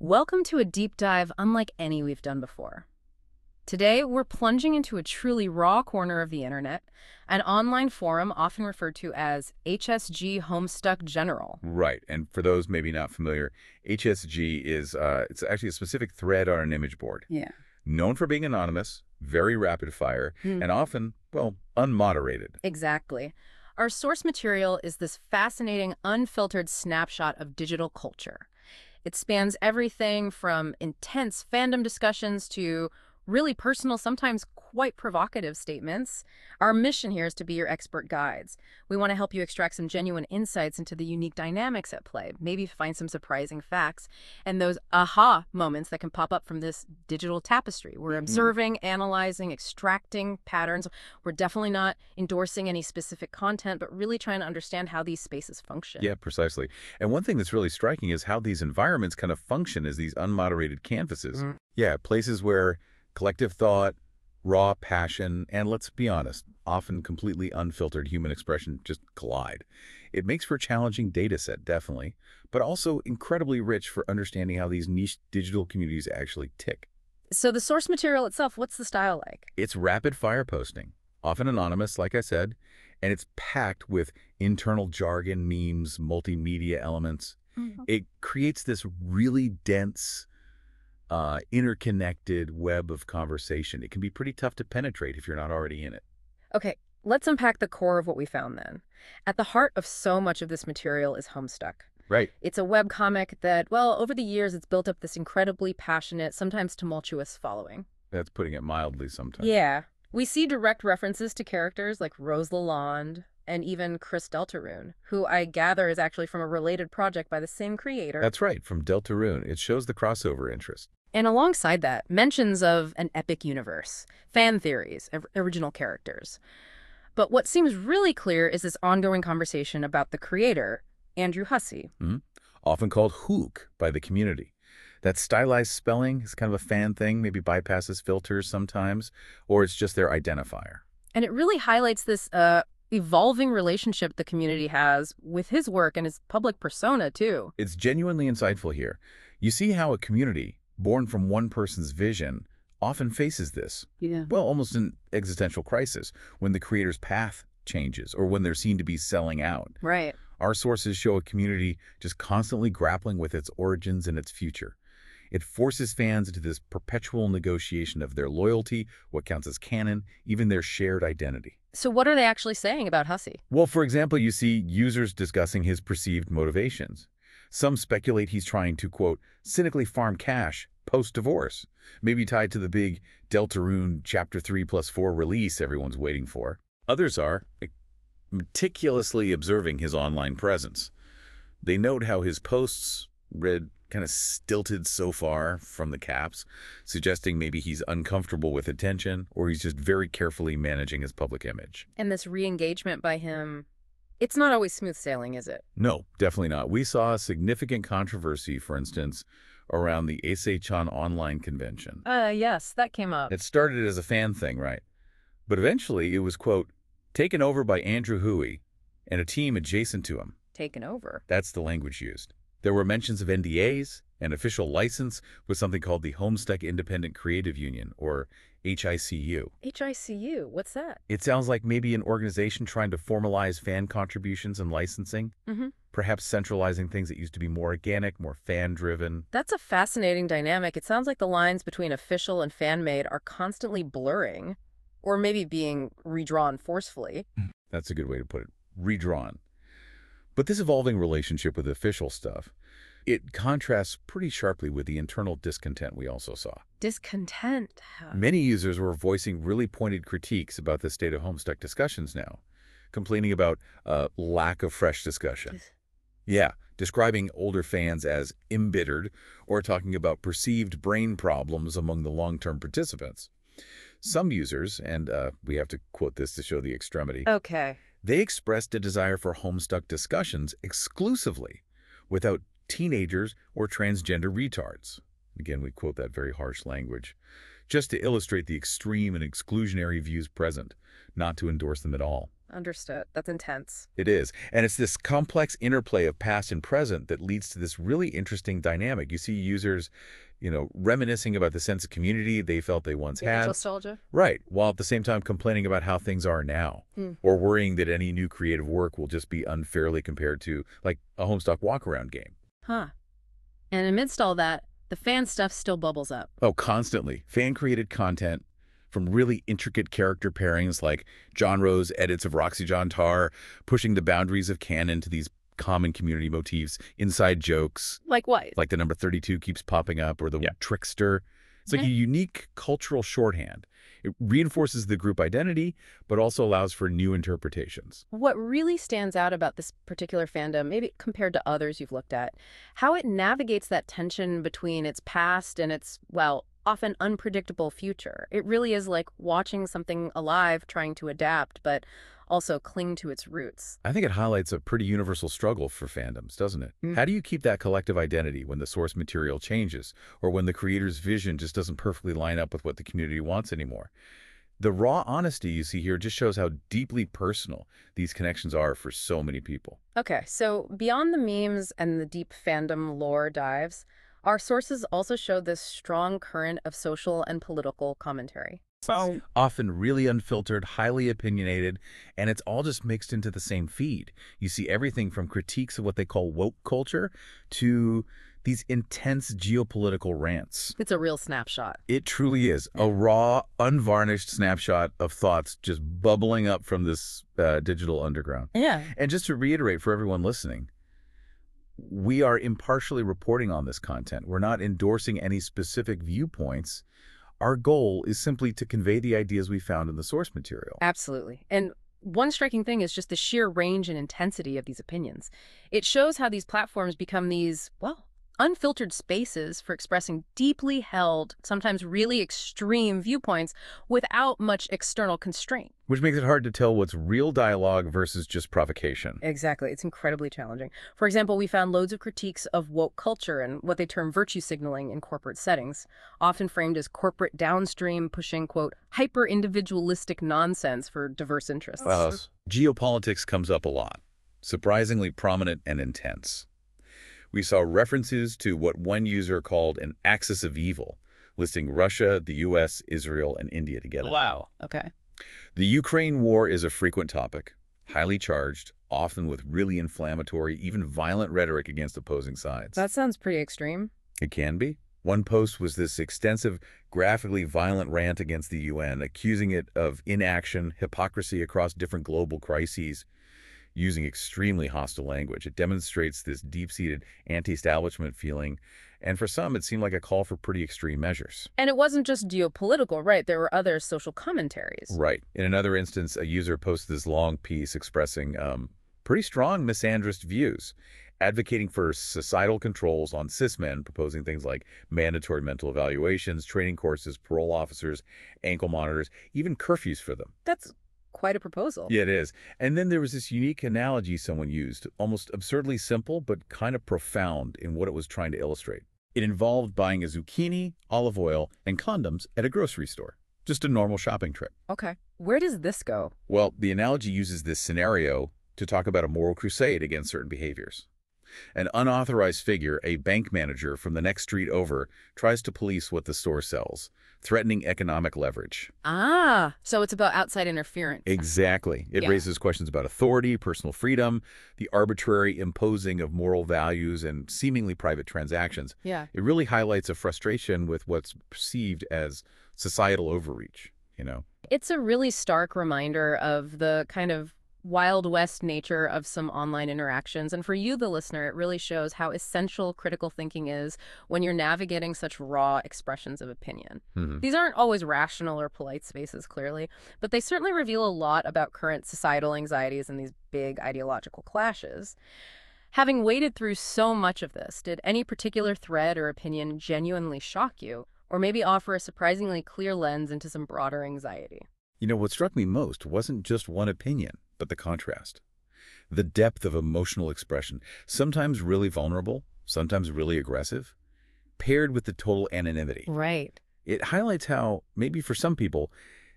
Welcome to a deep dive unlike any we've done before. Today, we're plunging into a truly raw corner of the internet, an online forum often referred to as HSG Homestuck General. Right. And for those maybe not familiar, HSG is it's actually a specific thread on an image board. Yeah. Known for being anonymous, very rapid fire, Hmm. and often, well, unmoderated. Exactly. Our source material is this fascinating, unfiltered snapshot of digital culture. It spans everything from intense fandom discussions to really personal, sometimes quite provocative statements. Our mission here is to be your expert guides. We want to help you extract some genuine insights into the unique dynamics at play, maybe find some surprising facts, and those aha moments that can pop up from this digital tapestry. We're observing, analyzing, extracting patterns. We're definitely not endorsing any specific content, but really trying to understand how these spaces function. Yeah, precisely. And one thing that's really striking is how these environments kind of function as these unmoderated canvases. Yeah, places where collective thought, raw passion, and let's be honest, often completely unfiltered human expression just collide. It makes for a challenging data set, definitely, but also incredibly rich for understanding how these niche digital communities actually tick. So the source material itself, what's the style like? It's rapid fire posting, often anonymous, like I said, and it's packed with internal jargon, memes, multimedia elements. It creates this really dense, interconnected web of conversation. It can be pretty tough to penetrate if you're not already in it. Okay, let's unpack the core of what we found then. At the heart of so much of this material is Homestuck. Right. It's a webcomic that, well, over the years, it's built up this incredibly passionate, sometimes tumultuous following. That's putting it mildly sometimes. Yeah. We see direct references to characters like Rose Lalonde and even Chris Deltarune, who I gather is actually from a related project by the same creator. That's right, from Deltarune. It shows the crossover interest. And alongside that, mentions of an epic universe, fan theories, original characters. But what seems really clear is this ongoing conversation about the creator, Andrew Hussey. Often called Hook by the community. That stylized spelling is kind of a fan thing, maybe bypasses filters sometimes, or it's just their identifier. And it really highlights this evolving relationship the community has with his work and his public persona, too. It's genuinely insightful here. You see how a community, born from one person's vision, often faces this. Yeah. Well, almost an existential crisis when the creator's path changes or when they're seen to be selling out. Right. Our sources show a community just constantly grappling with its origins and its future. It forces fans into this perpetual negotiation of their loyalty, what counts as canon, even their shared identity. So what are they actually saying about Hussey? Well, for example, you see users discussing his perceived motivations. Some speculate he's trying to, quote, cynically farm cash post-divorce, maybe tied to the big Deltarune Chapter 3+4 release everyone's waiting for. Others are meticulously observing his online presence. They note how his posts read kind of stilted so far from the caps, suggesting maybe he's uncomfortable with attention or he's just very carefully managing his public image. And this re-engagement by him, it's not always smooth sailing, is it? No, definitely not. We saw a significant controversy, for instance, around the Eisei-chan online convention. Yes, that came up. It started as a fan thing, right? But eventually it was, quote, taken over by Andrew Hui and a team adjacent to him. Taken over. That's the language used. There were mentions of NDAs, an official license with something called the Homestuck Independent Creative Union, or HICU. HICU, what's that? It sounds like maybe an organization trying to formalize fan contributions and licensing, perhaps centralizing things that used to be more organic, more fan-driven. That's a fascinating dynamic. It sounds like the lines between official and fan-made are constantly blurring, or maybe being redrawn forcefully. That's a good way to put it. Redrawn. But this evolving relationship with official stuff, it contrasts pretty sharply with the internal discontent we also saw. Discontent. Many users were voicing really pointed critiques about the state of Homestuck discussions now, complaining about lack of fresh discussion. Yeah, describing older fans as embittered or talking about perceived brain problems among the long-term participants. Some users, and we have to quote this to show the extremity, Okay. they expressed a desire for Homestuck discussions exclusively without teenagers or transgender retards. Again, we quote that very harsh language, just to illustrate the extreme and exclusionary views present, not to endorse them at all. Understood. That's intense. It is. And it's this complex interplay of past and present that leads to this really interesting dynamic. You see users, reminiscing about the sense of community they felt they once Yeah, had. nostalgia. Right, while at the same time complaining about how things are now, or worrying that any new creative work will just be unfairly compared to, like, a Homestuck walk-around game. Huh. And amidst all that, the fan stuff still bubbles up. Oh, constantly. Fan-created content from really intricate character pairings like John Rose edits of Roxy John Tar, pushing the boundaries of canon to these common community motifs, inside jokes. Like what? Like the number 32 keeps popping up, or the trickster. It's like a unique cultural shorthand. It reinforces the group identity, but also allows for new interpretations. What really stands out about this particular fandom, maybe compared to others you've looked at, how it navigates that tension between its past and its, well, often unpredictable future. It really is like watching something alive trying to adapt, but also cling to its roots. I think it highlights a pretty universal struggle for fandoms, doesn't it? How do you keep that collective identity when the source material changes, or when the creator's vision just doesn't perfectly line up with what the community wants anymore? The raw honesty you see here just shows how deeply personal these connections are for so many people. Okay, so beyond the memes and the deep fandom lore dives, our sources also show this strong current of social and political commentary. Often really unfiltered, highly opinionated, and it's all just mixed into the same feed. You see everything from critiques of what they call woke culture to these intense geopolitical rants. It's a real snapshot. It truly is a raw, unvarnished snapshot of thoughts just bubbling up from this digital underground. Yeah. And just to reiterate for everyone listening, we are impartially reporting on this content. We're not endorsing any specific viewpoints. Our goal is simply to convey the ideas we found in the source material. Absolutely. And one striking thing is just the sheer range and intensity of these opinions. It shows how these platforms become these, well, unfiltered spaces for expressing deeply held, sometimes really extreme viewpoints without much external constraint. Which makes it hard to tell what's real dialogue versus just provocation. Exactly. It's incredibly challenging. For example, we found loads of critiques of woke culture and what they term virtue signaling in corporate settings, often framed as corporate downstream pushing, quote, hyper-individualistic nonsense for diverse interests. Geopolitics comes up a lot, surprisingly prominent and intense. We saw references to what one user called an axis of evil, listing Russia, the U.S., Israel, and India together. Wow. Okay. The Ukraine war is a frequent topic, highly charged, often with really inflammatory, even violent rhetoric against opposing sides. That sounds pretty extreme. It can be. One post was this extensive, graphically violent rant against the UN, accusing it of inaction, hypocrisy across different global crises, using extremely hostile language. It demonstrates this deep-seated anti-establishment feeling, and for some, it seemed like a call for pretty extreme measures. And it wasn't just geopolitical, right? There were other social commentaries. Right. In another instance, a user posted this long piece expressing pretty strong misandrist views, advocating for societal controls on cis men, proposing things like mandatory mental evaluations, training courses, parole officers, ankle monitors, even curfews for them. That's quite a proposal. Yeah, it is. And then there was this unique analogy someone used, almost absurdly simple, but kind of profound in what it was trying to illustrate. It involved buying a zucchini, olive oil, and condoms at a grocery store. Just a normal shopping trip. Okay. Where does this go? Well, the analogy uses this scenario to talk about a moral crusade against certain behaviors. An unauthorized figure, a bank manager from the next street over, tries to police what the store sells, threatening economic leverage. Ah, so it's about outside interference. Exactly. It raises questions about authority, personal freedom, the arbitrary imposing of moral values, and seemingly private transactions. Yeah. It really highlights a frustration with what's perceived as societal overreach, It's a really stark reminder of the kind of Wild West nature of some online interactions. And for you, the listener, it really shows how essential critical thinking is when you're navigating such raw expressions of opinion. These aren't always rational or polite spaces, clearly, but they certainly reveal a lot about current societal anxieties and these big ideological clashes. Having waded through so much of this, did any particular thread or opinion genuinely shock you, or maybe offer a surprisingly clear lens into some broader anxiety? What struck me most wasn't just one opinion, but the contrast. The depth of emotional expression, sometimes really vulnerable, sometimes really aggressive, paired with the total anonymity. Right. It highlights how, maybe for some people,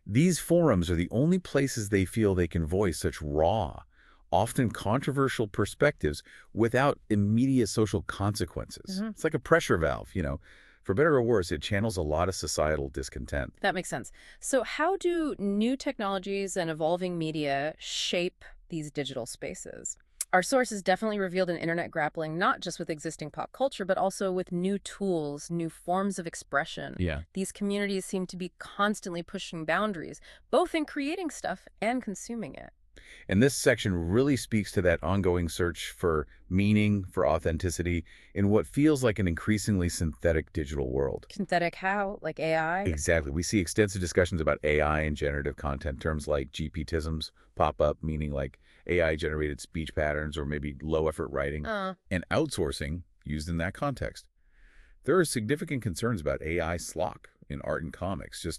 These forums are the only places they feel they can voice such raw, often controversial perspectives without immediate social consequences. Hmm. It's like a pressure valve, you know. For better or worse, it channels a lot of societal discontent. That makes sense. So how do new technologies and evolving media shape these digital spaces? Our sources definitely revealed an internet grappling not just with existing pop culture, but also with new tools, new forms of expression. Yeah. These communities seem to be constantly pushing boundaries, both in creating stuff and consuming it. And this section really speaks to that ongoing search for meaning, for authenticity, in what feels like an increasingly synthetic digital world. Synthetic how? Like AI? Exactly. We see extensive discussions about AI and generative content. Terms like GPTisms pop up, meaning like AI-generated speech patterns or maybe low-effort writing, and outsourcing used in that context. There are significant concerns about AI slop in art and comics, just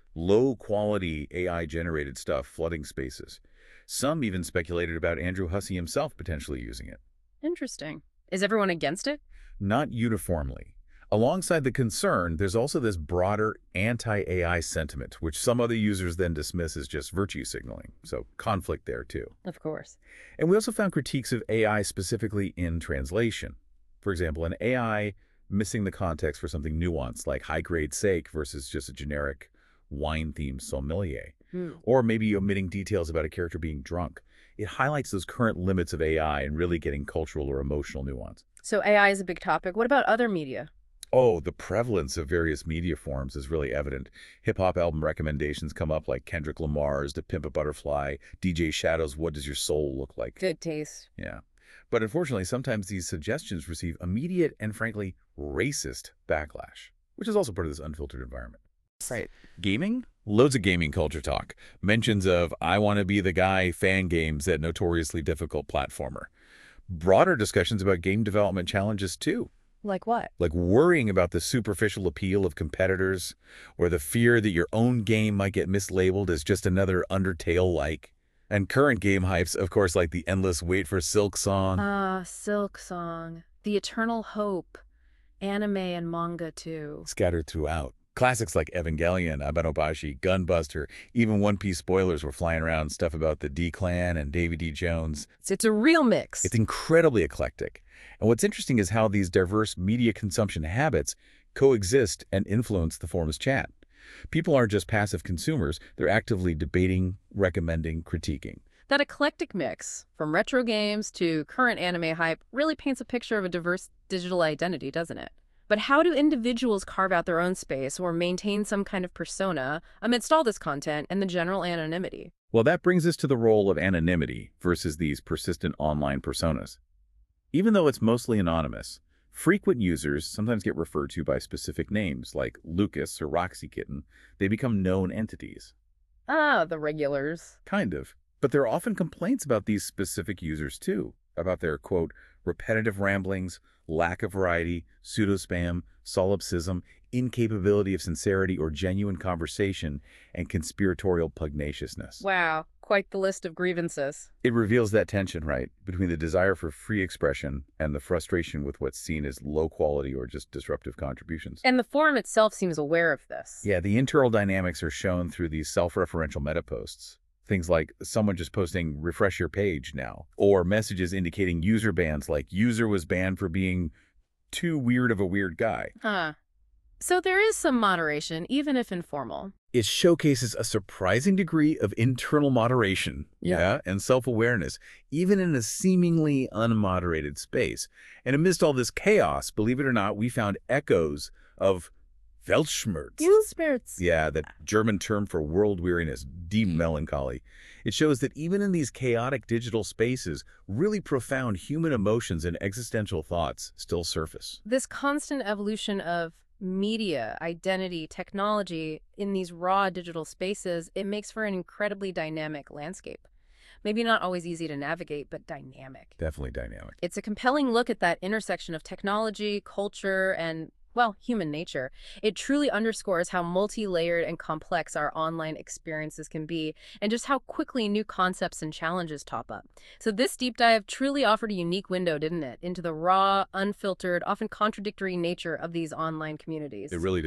low-quality AI-generated stuff flooding spaces. Some even speculated about Andrew Hussey himself potentially using it. Interesting. Is everyone against it? Not uniformly. Alongside the concern, there's also this broader anti-AI sentiment, which some other users then dismiss as just virtue signaling. So conflict there too. Of course. And we also found critiques of AI specifically in translation. For example, an AI missing the context for something nuanced like high-grade steak versus just a generic wine-themed sommelier. Or maybe omitting details about a character being drunk. It highlights those current limits of AI and really getting cultural or emotional nuance. So AI is a big topic. What about other media? Oh, the prevalence of various media forms is really evident. Hip-hop album recommendations come up like Kendrick Lamar's To Pimp a Butterfly, DJ Shadow's What Does Your Soul Look Like? Good taste. Yeah. But unfortunately, sometimes these suggestions receive immediate and frankly racist backlash, which is also part of this unfiltered environment. Right. Gaming? Loads of gaming culture talk. Mentions of I want to be the guy fan games at notoriously difficult platformer. Broader discussions about game development challenges too. Like what? Like worrying about the superficial appeal of competitors or the fear that your own game might get mislabeled as just another Undertale-like. And current game hypes, of course, like the endless wait for Silk Song. Silk Song. The Eternal Hope. Anime and manga too. Scattered throughout. Classics like Evangelion, Abenobashi, Gunbuster, even One Piece spoilers were flying around, stuff about the D-Clan and Davy D. Jones. It's a real mix. It's incredibly eclectic. And what's interesting is how these diverse media consumption habits coexist and influence the forum's chat. People aren't just passive consumers, they're actively debating, recommending, critiquing. That eclectic mix, from retro games to current anime hype, really paints a picture of a diverse digital identity, doesn't it? But how do individuals carve out their own space or maintain some kind of persona amidst all this content and the general anonymity? Well, that brings us to the role of anonymity versus these persistent online personas. Even though it's mostly anonymous, frequent users sometimes get referred to by specific names like Lucas or Roxy Kitten. They become known entities. The regulars. Kind of. But there are often complaints about these specific users too, about their, quote, repetitive ramblings, lack of variety, pseudo-spam, solipsism, incapability of sincerity or genuine conversation, and conspiratorial pugnaciousness. Wow, quite the list of grievances. It reveals that tension, right, between the desire for free expression and the frustration with what's seen as low quality or just disruptive contributions. And the forum itself seems aware of this. Yeah, the internal dynamics are shown through these self-referential meta posts. Things like someone just posting refresh your page now, or messages indicating user bans like user was banned for being too weird of a weird guy. So there is some moderation, even if informal. It showcases a surprising degree of internal moderation and self-awareness, even in a seemingly unmoderated space. And amidst all this chaos, believe it or not, we found echoes of Weltschmerz. Weltschmerz. Yeah, that German term for world weariness, deep melancholy. It shows that even in these chaotic digital spaces, really profound human emotions and existential thoughts still surface. This constant evolution of media, identity, technology in these raw digital spaces, it makes for an incredibly dynamic landscape. Maybe not always easy to navigate, but dynamic. Definitely dynamic. It's a compelling look at that intersection of technology, culture, and well, human nature. It truly underscores how multi-layered and complex our online experiences can be, and just how quickly new concepts and challenges top up. So this deep dive truly offered a unique window, didn't it, into the raw, unfiltered, often contradictory nature of these online communities. It really did.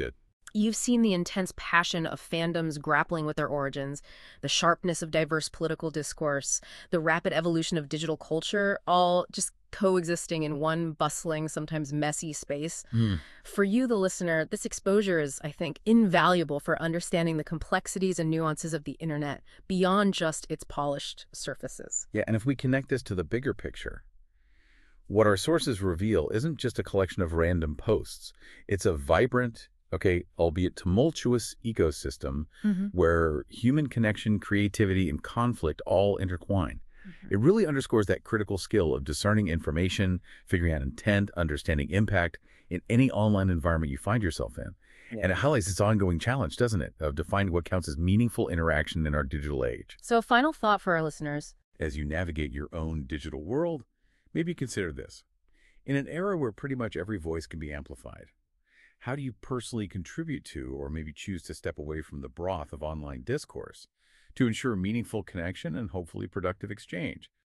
You've seen the intense passion of fandoms grappling with their origins, the sharpness of diverse political discourse, the rapid evolution of digital culture, all just coexisting in one bustling, sometimes messy space. Hmm. For you, the listener, this exposure is, I think, invaluable for understanding the complexities and nuances of the internet beyond just its polished surfaces. Yeah, and if we connect this to the bigger picture, what our sources reveal isn't just a collection of random posts. It's a vibrant, okay, albeit tumultuous ecosystem Hmm. where human connection, creativity, and conflict all intertwine. It really underscores that critical skill of discerning information, figuring out intent, understanding impact in any online environment you find yourself in. And it highlights this ongoing challenge, doesn't it, of defining what counts as meaningful interaction in our digital age. So, a final thought for our listeners. As you navigate your own digital world, maybe consider this. In an era where pretty much every voice can be amplified, how do you personally contribute to, or maybe choose to step away from the broth of online discourse to ensure meaningful connection and hopefully productive exchange?